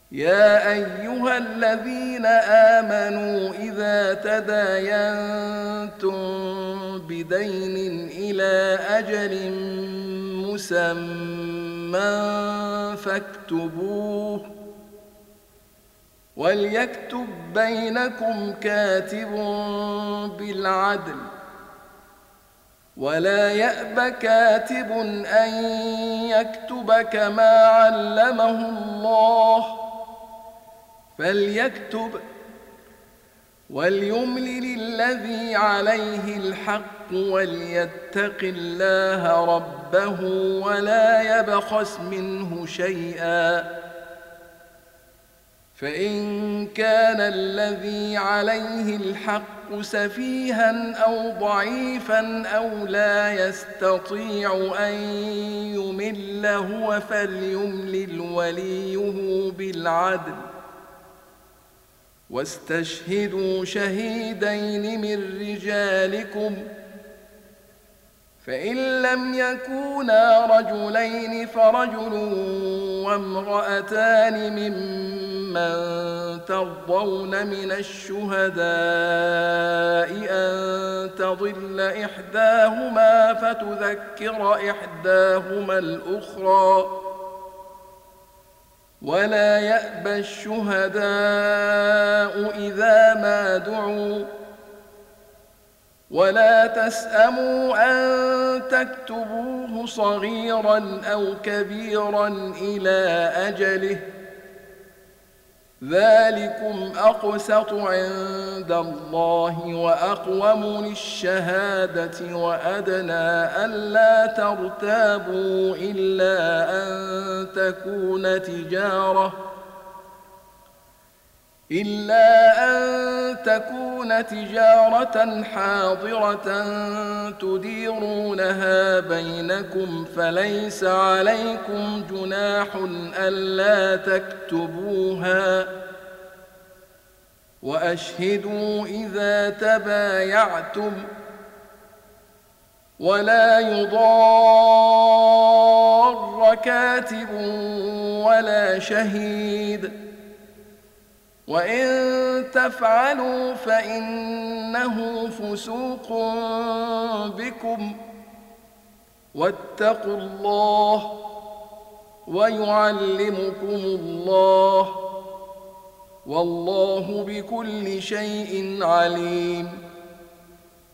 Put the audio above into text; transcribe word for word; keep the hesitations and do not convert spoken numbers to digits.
يا أيها الذين آمنوا إذا تداينتم بدين إلى أجل مسمى فاكتبوه، وليكتب بينكم كاتب بالعدل، ولا يأب كاتب أن يكتب كما علمه الله، فليكتب وليملل الذي عليه الحق وليتق الله ربه ولا يبخس منه شيئا، فإن كان الذي عليه الحق سفيها أو ضعيفا أو لا يستطيع أن يمل هو فليملل وليه بالعدل، واستشهدوا شهيدين من رجالكم، فإن لم يكونا رجلين فرجل وامرأتان ممن ترضون من الشهداء أن تضل إحداهما فتذكر إحداهما الأخرى، ولا يأبى الشهداء إذا ما دعوا، ولا تسأموا أن تكتبوه صغيرا أو كبيرا إلى أجله، ذلكم أقسط عند الله وأقوم للشهادة وأدنى ألا ترتابوا إلا أن تكون تجارة إلا أن تكون تجارة حاضرة تديرونها بينكم فليس عليكم جناح ألا تكتبوها، وأشهدوا إذا تبايعتم، ولا يضار كاتب ولا شهيد، وإن تفعلوا فإنه فسوق بكم، واتقوا الله ويعلمكم الله، والله بكل شيء عليم.